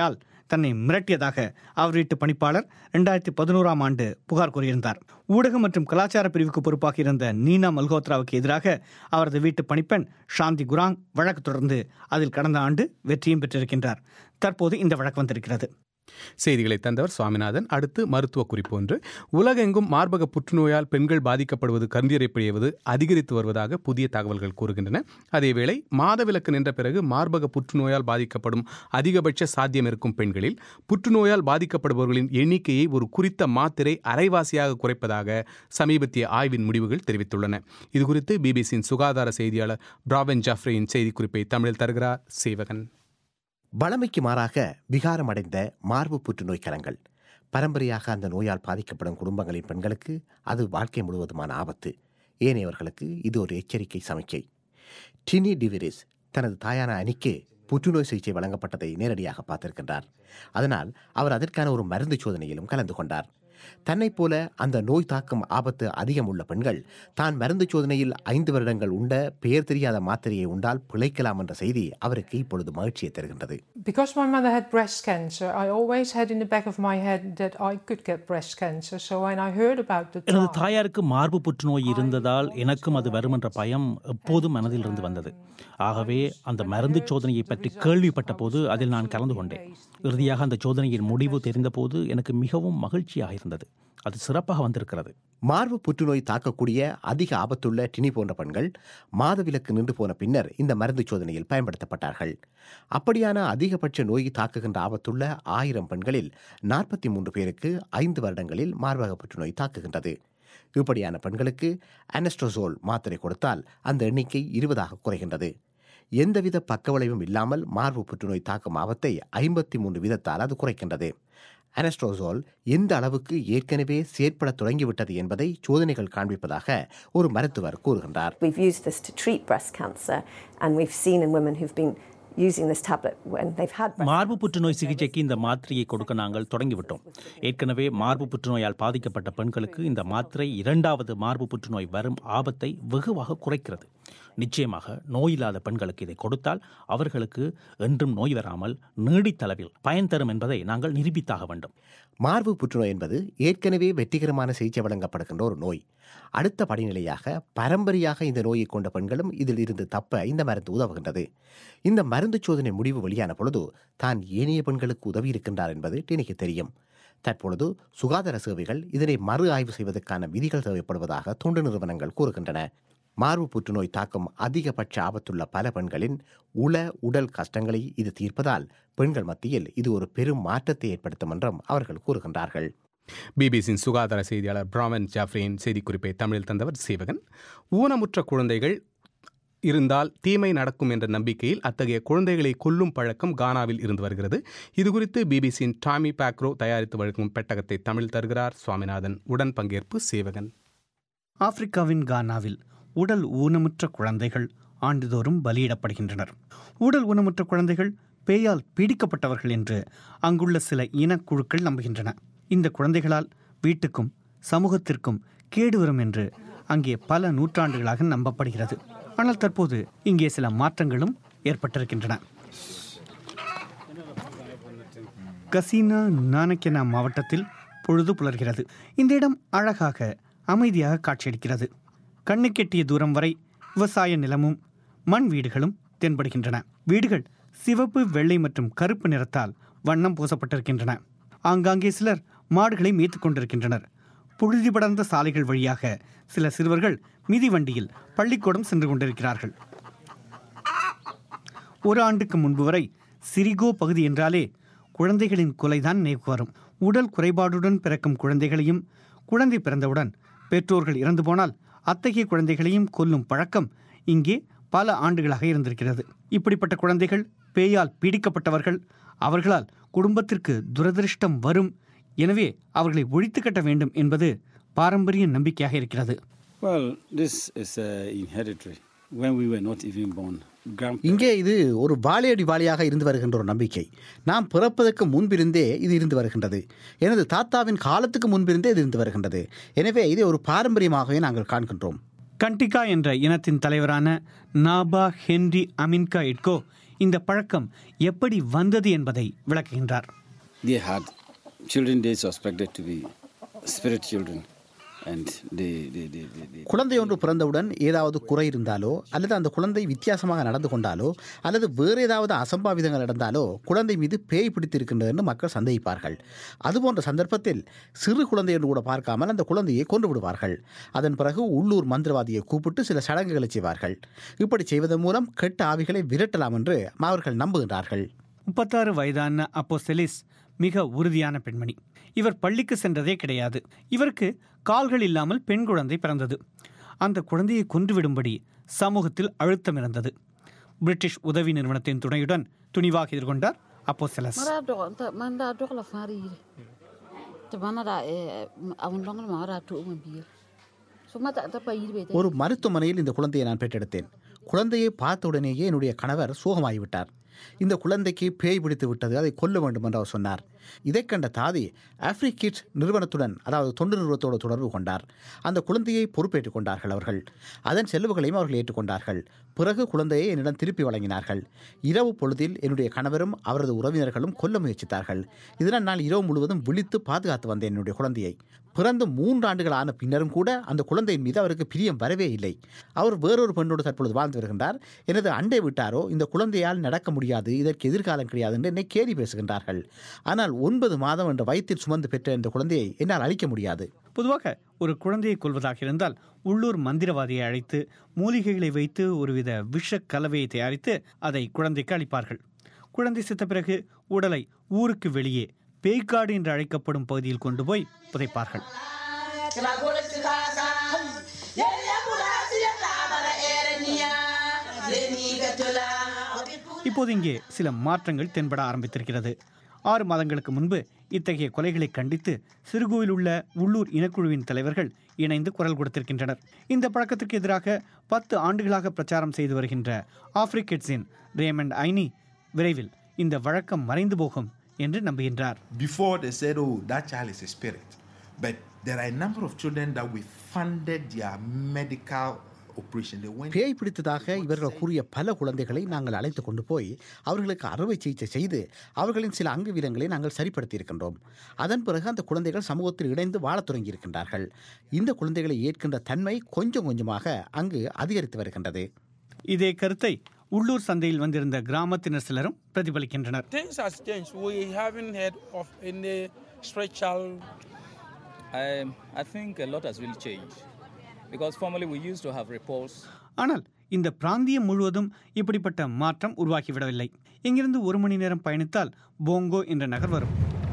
தன்னை மிரட்டியதாக அவர் வீட்டு பணிப்பாளர் இரண்டாயிரத்தி பதினோராம் ஆண்டு புகார் கூறியிருந்தார். ஊடகம் மற்றும் கலாச்சார பிரிவுக்கு பொறுப்பாக இருந்த நீனா மல்ஹோத்ராவுக்கு எதிராக அவரது வீட்டு பணிப்பெண் சாந்தி குராங் வழக்கு தொடர்ந்து அதில் கடந்த ஆண்டு வெற்றியும் பெற்றிருக்கின்றார். தற்போது இந்த வழக்கு வந்திருக்கிறது. செய்திகளை தந்தவர் சுவாமிநாதன். அடுத்து மருத்துவ குறிப்பு ஒன்று. உலகெங்கும் மார்பக புற்றுநோயால் பெண்கள் பாதிக்கப்படுவது கருந்திரைப்படைவது அதிகரித்து வருவதாக புதிய தகவல்கள் கூறுகின்றன. அதேவேளை மாதவிலக்கு நின்ற பிறகு மார்பக புற்றுநோயால் பாதிக்கப்படும் அதிகபட்ச சாத்தியம் இருக்கும் பெண்களில் புற்றுநோயால் பாதிக்கப்படுபவர்களின் எண்ணிக்கையை ஒரு குறித்த மாத்திரை அரைவாசியாக குறைப்பதாக சமீபத்திய ஆய்வின் முடிவுகள் தெரிவித்துள்ளன. இதுகுறித்து பிபிசியின் சுகாதார செய்தியாளர் பிராவன் ஜாஃப்ரியின் செய்திக்குறிப்பை தமிழில் தருகிறார் சேவகன். வளமைக்கு மாறாக விகாரமடைந்த மார்பு புற்றுநோய் கலங்கள். பரம்பரையாக அந்த நோயால் பாதிக்கப்படும் குடும்பங்களின் பெண்களுக்கு அது வாழ்க்கை முழுவதுமான ஆபத்து. ஏனையவர்களுக்கு இது ஒரு எச்சரிக்கை சமிக்கை. டினி டிவிரிஸ் தனது தாயான அணிக்கு புற்றுநோய் சிகிச்சை வழங்கப்பட்டதை நேரடியாக பார்த்திருக்கின்றார். அதனால் அவர் அதற்கான ஒரு மருந்து சோதனையிலும் கலந்து கொண்டார். தன்னை போல அந்த நோய் தாக்கும் ஆபத்து அதிகம் உள்ள பெண்கள் தான் மருந்து சோதனையில் ஐந்து வருடங்கள் உண்ட பெயர் தெரியாத மாத்திரையை உண்டால் பிழைக்கலாம் என்ற செய்தி அவருக்கு இப்பொழுது மகிழ்ச்சியை தருகின்றது. Because my mother had breast cancer, I always had in the back of my head that I could get breast cancer. So when I heard about the எனது தாயாருக்கு மார்பு புற்றுநோய் இருந்ததால் எனக்கும் அது வரும் என்ற பயம் எப்போதும் மனதில் இருந்து வந்தது. ஆகவே அந்த மருந்து சோதனையை பற்றி கேள்விப்பட்ட போது அதில் நான் கலந்து கொண்டேன். இறுதியாக அந்த சோதனையின் முடிவு தெரிந்தபோது எனக்கு மிகவும் மகிழ்ச்சியாக இருந்தது. அது சிறப்பாக வந்திருக்கிறது. மார்பு புற்றுநோய் தாக்கக்கூடிய அதிக ஆபத்துள்ள டினி போன்ற பெண்கள் மாதவிலக்கு நின்று போன பின்னர் இந்த மருந்து சோதனையில் பயன்படுத்தப்பட்டார்கள். அப்படியான அதிகபட்ச நோய் தாக்குகின்ற ஆபத்துள்ள ஆயிரம் பெண்களில் நாற்பத்தி மூன்று பேருக்கு ஐந்து வருடங்களில் மார்பக புற்றுநோய் தாக்குகின்றது. இப்படியான பெண்களுக்கு அனஸ்ட்ரோசோல் மாத்திரை கொடுத்தால் அந்த எண்ணிக்கை இருபதாக குறைகின்றது. எந்தவித பக்கவிளைவும் இல்லாமல் மார்பு புற்றுநோய் தாக்கும் ஆபத்தை ஐம்பத்தி மூன்று வீதத்தால் அது குறைக்கின்றது. அனஸ்ட்ரோசோல் எந்த அளவுக்கு ஏற்கனவே செயற்பட தொடங்கிவிட்டது என்பதை சோதனைகள் காண்பிப்பதாக ஒரு மருத்துவர் கூறுகின்றார். We've used this to treat breast cancer and we've seen in women who've been using this tablet when they've had breast மார்பு புற்றுநோய் சிகிச்சைக்கு இந்த மாத்திரையை கொடுக்க நாங்கள் தொடங்கிவிட்டோம். ஏற்கனவே மார்பு புற்றுநோயால் பாதிக்கப்பட்ட பெண்களுக்கு இந்த மாத்திரை இரண்டாவது மார்பு புற்றுநோய் வரும் ஆபத்தை வெகுவாக குறைக்கிறது. நிச்சயமாக நோயில்லாத பெண்களுக்கு இதை கொடுத்தால் அவர்களுக்கு என்றும் நோய் வராமல் நீடித்தளவில் பயன் தரும் என்பதை நாங்கள் நிரூபித்தாக வேண்டும். மார்பு புற்றுநோய் என்பது ஏற்கனவே வெற்றிகரமான சிகிச்சை வழங்கப்படுகின்ற ஒரு நோய். அடுத்த படிநிலையாக பரம்பரையாக இந்த நோயை கொண்ட பெண்களும் இதில் இருந்து தப்ப இந்த மருந்து உதவுகின்றது. இந்த மருந்து சோதனை முடிவு வெளியான பொழுது தான் ஏனைய பெண்களுக்கு உதவி இருக்கின்றார் என்பது டினிக்கு தெரியும். தற்பொழுது சுகாதார சேவைகள் இதனை மறு ஆய்வு செய்வதற்கான விதிகள் தேவைப்படுவதாக தொண்டு நிறுவனங்கள் கூறுகின்றன. மார்பு புற்றுநோய் தாக்கும் அதிகபட்ச ஆபத்துள்ள பல பெண்களின் உள உடல் கஷ்டங்களை இது தீர்ப்பதால் பெண்கள் மத்தியில் இது ஒரு பெரும் மாற்றத்தை ஏற்படுத்தும் என்றும் அவர்கள் கூறுகின்றார்கள். பிபிசியின் சுகாதார செய்தியாளர் பிராவன் ஜாஃப்ரியின் செய்திக்குறிப்பை தமிழில் தந்தவர் சேவகன். ஊனமுற்ற குழந்தைகள் இருந்தால் தீமை நடக்கும் என்ற நம்பிக்கையில் அத்தகைய குழந்தைகளை கொல்லும் பழக்கம் கானாவில் இருந்து வருகிறது. இதுகுறித்து பிபிசியின் டாமி பாக்ரோ தயாரித்து வழங்கும் பெட்டகத்தை தமிழ் தருகிறார் சுவாமிநாதன். உடன் பங்கேற்பு சேவகன். ஆப்பிரிக்காவின் கானாவில் உடல் ஊனமுற்ற குழந்தைகள் ஆண்டுதோறும் பலியிடப்படுகின்றனர். உடல் ஊனமுற்ற குழந்தைகள் பேயால் பீடிக்கப்பட்டவர்கள் என்று அங்குள்ள சில இனக்குழுக்கள் நம்புகின்றன. இந்த குழந்தைகளால் வீட்டுக்கும் சமூகத்திற்கும் கேடு வரும் என்று அங்கே பல நூற்றாண்டுகளாக நம்பப்படுகிறது. ஆனால் தற்போது இங்கே சில மாற்றங்களும் ஏற்பட்டிருக்கின்றன. கசீனா நானக்கெனா மாவட்டத்தில் பொழுது புலர்கிறது. இந்த இடம் அழகாக அமைதியாக காட்சியளிக்கிறது. கண்ணுக்கெட்டிய தூரம் வரை விவசாய நிலமும் மண் வீடுகளும் தென்படுகின்றன. வீடுகள் சிவப்பு, வெள்ளை மற்றும் கருப்பு நிறத்தால் வண்ணம் பூசப்பட்டிருக்கின்றன. ஆங்காங்கே சிலர் மாடுகளை மேய்த்து கொண்டிருக்கின்றனர். புழுதி படர்ந்த சாலைகள் வழியாக சில சிறுவர்கள் மிதிவண்டியில் பள்ளிக்கூடம் சென்று கொண்டிருக்கிறார்கள். ஒரு ஆண்டுக்கு முன்பு வரை சிரிகோ பகுதி என்றாலே குழந்தைகளின் கொலைதான் நினைவுக்கு வரும். உடல் குறைபாடுடன் பிறக்கும் குழந்தைகளையும் குழந்தை பிறந்தவுடன் பெற்றோர்கள் இறந்து போனால் அத்தகைய குழந்தைகளையும் கொல்லும் பழக்கம் இங்கே பல ஆண்டுகளாக இருந்திருக்கிறது. இப்படிப்பட்ட குழந்தைகள் பேயால் பீடிக்கப்பட்டவர்கள். அவர்களால் குடும்பத்திற்கு துரதிருஷ்டம் வரும். எனவே அவர்களை ஒழித்து கட்ட வேண்டும் என்பது பாரம்பரிய நம்பிக்கையாக இருக்கிறது. Well, this is uh, inheritary. When we were not even born. இங்கே இது ஒரு வாழையடி வாழையாக இருந்து வருகின்ற ஒரு நம்பிக்கை. நாம் பிறப்பதற்கு முன்பிருந்தே இது இருந்து வருகின்றது. எனது தாத்தாவின் காலத்துக்கு முன்பிருந்தே இது இருந்து வருகின்றது. எனவே இதை ஒரு பாரம்பரியமாகவே நாங்கள் காண்கின்றோம். கண்டிகா என்ற இனத்தின் தலைவரான நாபா ஹென்றி அமின்கா எட்கோ இந்த பழக்கம் எப்படி வந்தது என்பதை விளக்குகின்றார். they had children they suspected to be spirit children. And they, they, they, they, they, குழந்தை ஒன்று பிறந்தவுடன் ஏதாவது குறை இருந்தாலோ அல்லது அந்த குழந்தை வித்தியாசமாக நடந்து கொண்டாலோ அல்லது வேறு ஏதாவது அசம்பாவிதங்கள் நடந்தாலோ குழந்தை மீது பேய் பிடித்திருக்கின்றது என்று மக்கள் சந்தேகிப்பார்கள். அதுபோன்ற சந்தர்ப்பத்தில் சிறு குழந்தை என்று கூட பார்க்காமல் அந்த குழந்தையை கொண்டு விடுவார்கள். அதன் பிறகு உள்ளூர் மந்திரவாதியை கூப்பிட்டு சில சடங்குகளை செய்வார்கள். இப்படி செய்வதன் மூலம் கெட்ட ஆவிகளை விரட்டலாம் என்று அவர்கள் நம்புகின்றார்கள். முப்பத்தாறு வயதான அப்போஸ்தலிஸ் மிக உறுதியான பெண்மணி. இவர் பள்ளிக்கு சென்றதே கிடையாது. இவருக்கு கால்கள் இல்லாமல் பெண் குழந்தை பிறந்தது. அந்த குழந்தையை கொன்றுவிடும்படி சமூகத்தில் அழுத்தம் இருந்தது. பிரிட்டிஷ் உதவி நிறுவனத்தின் துணையுடன் துணிவாக எதிர்கொண்டார் அப்போஸ்தலஸ். ஒரு மருத்துவமனையில் இந்த குழந்தையை நான் பெற்றெடுத்தேன். குழந்தையை பார்த்த உடனேயே என்னுடைய கணவர் சோகமாகிவிட்டார். இந்த குழந்தைக்கு பேய் பிடித்து விட்டது, அதை கொல்ல வேண்டும் என்று அவர் சொன்னார். இதை கண்ட தாதி ஆப்ரிகிட் நிறுவனத்துடன், அதாவது தொண்டு நிறுவனத்தோடு தொடர்பு கொண்டார். அந்த குழந்தையை பொறுப்பேற்றுக் கொண்டார்கள் அவர்கள். அதன் செலவுகளையும் அவர்கள் ஏற்றுக்கொண்டார்கள். பிறகு குழந்தையை என்னிடம் திருப்பி வழங்கினார்கள். இரவு பொழுதில் என்னுடைய கணவரும் அவரது உறவினர்களும் கொல்ல முயற்சித்தார்கள். இதனால் நான் இரவு முழுவதும் விழித்து பாதுகாத்து வந்தேன் என்னுடைய குழந்தையை. பிறந்து மூன்று ஆண்டுகள் ஆன பின்னரும் கூட அந்த குழந்தையின் மீது அவருக்கு பிரியம் வரவே இல்லை. அவர் வேறொரு பெண்ணோடு தற்பொழுது வாழ்ந்து வருகின்றார். எனது அண்டை விட்டாரோ இந்த குழந்தையால் நடக்க முடியாது, இதற்கு எதிர்காலம் கிடையாது என்று என்னை கேலி பேசுகின்றார்கள். ஆனால் ஒன்பது மாதம் என்ற வயிற்றில் சுமந்து பெற்ற இந்த குழந்தையை என்னால் அழிக்க முடியாது. பொதுவாக ஒரு குழந்தையை கொல்வதாக இருந்தால் உள்ளூர் மந்திரவாதியை அழைத்து மூலிகைகளை வைத்து ஒருவித விஷ கலவையை தயாரித்து அதை குழந்தைக்கு அளிப்பார்கள். குழந்தை செத்த பிறகு உடலை ஊருக்கு வெளியே பேய்க்காடு என்று அழைக்கப்படும் பகுதியில் கொண்டு போய் புதைப்பார்கள். இப்போது இங்கே சில மாற்றங்கள் தென்பட ஆரம்பித்திருக்கிறது. ஆறு மாதங்களுக்கு முன்பு இத்தகைய கொலைகளை கண்டித்து சிறுகோயில் உள்ள உள்ளூர் இனக்குழுவின் தலைவர்கள் இணைந்து குரல் கொடுத்திருக்கின்றனர். இந்த பழக்கத்திற்கு எதிராக பத்து ஆண்டுகளாக பிரச்சாரம் செய்து வருகின்ற ஆப்ரிகிட்ஸின் ரேமண்ட் ஐனி விரைவில் இந்த வழக்கம் மறைந்து போகும் என்று நம்புகின்றார். Before they said, oh, that child is a spirit. But there are a number of children that we funded their medical operation. They went. பேய் பிடித்ததாக இவர்கள் கூறிய பல குழந்தைகளை நாங்கள் அழைத்து கொண்டு போய் அவர்களுக்கு அறுவை சிகிச்சை செய்து அவர்களின் சில அங்கவீனங்களை நாங்கள் சரிப்படுத்தி இருக்கின்றோம். அதன் பிறகு அந்த குழந்தைகள் சமூகத்தில் இணைந்து வாழத் தொடங்கி இருக்கின்றார்கள். இந்த குழந்தைகளை ஏற்கின்ற தன்மை கொஞ்சம் கொஞ்சமாக அங்கு அதிகரித்து வருகின்றது. இதே கருத்தை உள்ளூர் சந்தையில் வந்திருந்த கிராமத்தினர் சிலரும் பிரதிபலிக்கின்றனர். Things has changed. We haven't heard of any stray child. I, I think a lot has really changed because formerly we used to have reports. ஆனால் இந்த பிராந்தியம் முழுவதும் இப்படிப்பட்ட மாற்றம் உருவாகிவிடவில்லை. இங்கிருந்து ஒரு மணி நேரம் பயணித்தால் போங்கோ என்ற நகர் வரும்.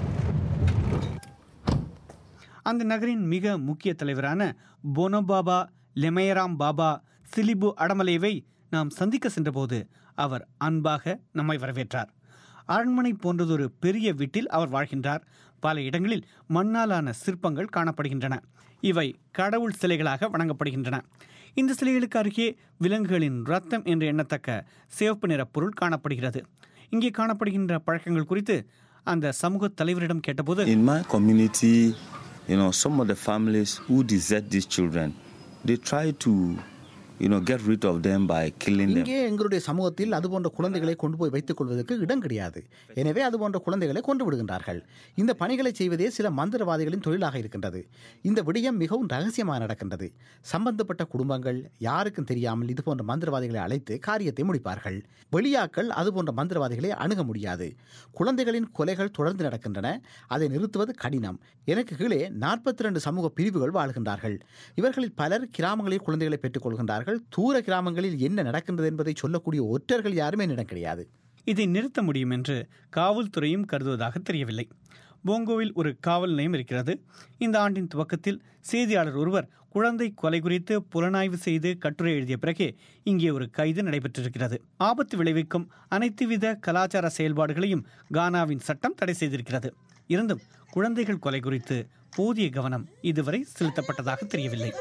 அந்த நகரின் மிக முக்கிய தலைவரான போனோபாபா லெமயராம் பாபா சிலிபு அடமலேவை நாம் சந்திக்க சென்றபோது அவர் அன்பாக நம்மை வரவேற்றார். அரண்மனை போன்றதொரு பெரிய வீட்டில் அவர் வாழ்கின்றார். பல இடங்களில் மண்ணாலான சிற்பங்கள் காணப்படுகின்றன. இவை கடவுள் சிலைகளாக வணங்கப்படுகின்றன. இந்த சிலைகளுக்கு அருகே விலங்குகளின் ரத்தம் என்று எண்ணத்தக்க சிவப்பு நிற பொருள் காணப்படுகிறது. இங்கே காணப்படுகின்ற பழக்கங்கள் குறித்து அந்த சமூக தலைவரிடம் கேட்டபோது, In my community, you know, some of the families who desert these children, they try to you know get rid of them by killing them. இங்கே எங்களுடைய சமூகத்தில் அதுபோன்ற குழந்தைகளை கொண்டு போய் வைத்துக் கொள்வதற்கு இடம் கிடையாது. எனவே அதுபோன்ற குழந்தைகளை கொண்டு விடுகின்றார்கள். இந்த பணிகளை செய்வதே சில மந்திரவாதிகளின் தொழிலாக இருக்கின்றது. இந்த விடயம் மிகவும் ரகசியமாக நடக்கின்றது. சம்பந்தப்பட்ட குடும்பங்கள் யாருக்கும் தெரியாமல் இதுபோன்ற மந்திரவாதிகளை அழைத்து காரியத்தை முடிப்பார்கள். வெளியாக்கள் அதுபோன்ற மந்திரவாதிகளை அணுக முடியாது. குழந்தைகளின் கொலைகள் தொடர்ந்து நடக்கின்றன. அதை நிறுத்துவது கடினம். எனக்கு கீழே நாற்பத்தி ரெண்டு சமூக பிரிவுகள் வாழ்கின்றார்கள். இவர்களில் பலர் கிராமங்களில் குழந்தைகளை பெற்றுக் கொள்கின்றார்கள். தூர கிராமங்களில் என்ன நடக்கின்றது என்பதை சொல்லக்கூடிய ஒற்றர்கள் யாருமே என்னிடம் கிடையாது. இதை நிறுத்த முடியும் என்று காவல்துறையும் கருதுவதாக தெரியவில்லை. போங்கோவில் ஒரு காவல் நிலையம் இருக்கிறது. இந்த ஆண்டின் துவக்கத்தில் செய்தியாளர் ஒருவர் குழந்தை கொலை குறித்து புலனாய்வு செய்து கட்டுரை எழுதிய பிறகே இங்கே ஒரு கைது நடைபெற்றிருக்கிறது. ஆபத்து விளைவிக்கும் அனைத்து வித கலாச்சார செயல்பாடுகளையும் கானாவின் சட்டம் தடை செய்திருக்கிறது. இருந்தும் குழந்தைகள் கொலை குறித்து போதிய கவனம் இதுவரை செலுத்தப்பட்டதாக தெரியவில்லை.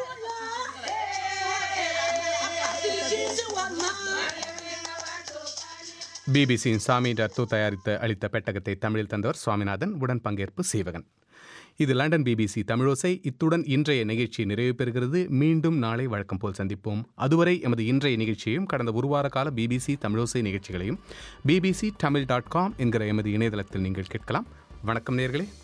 பிபிசியின் சாமி டர்த்து தயாரித்து அளித்த பெட்டகத்தை தமிழில் தந்தவர் சுவாமிநாதன். உடன் பங்கேற்பு சீவகன். இது லண்டன் பிபிசி தமிழோசை. இத்துடன் இன்றைய நிகழ்ச்சி நிறைவு பெறுகிறது. மீண்டும் நாளை வழக்கம் போல் சந்திப்போம். அதுவரை எமது இன்றைய நிகழ்ச்சியையும் கடந்த ஒரு வார கால பிபிசி தமிழோசை நிகழ்ச்சிகளையும் பிபிசி தமிழ் டாட் காம் என்கிற எமது இணையதளத்தில் நீங்கள் கேட்கலாம். வணக்கம் நேயர்களே.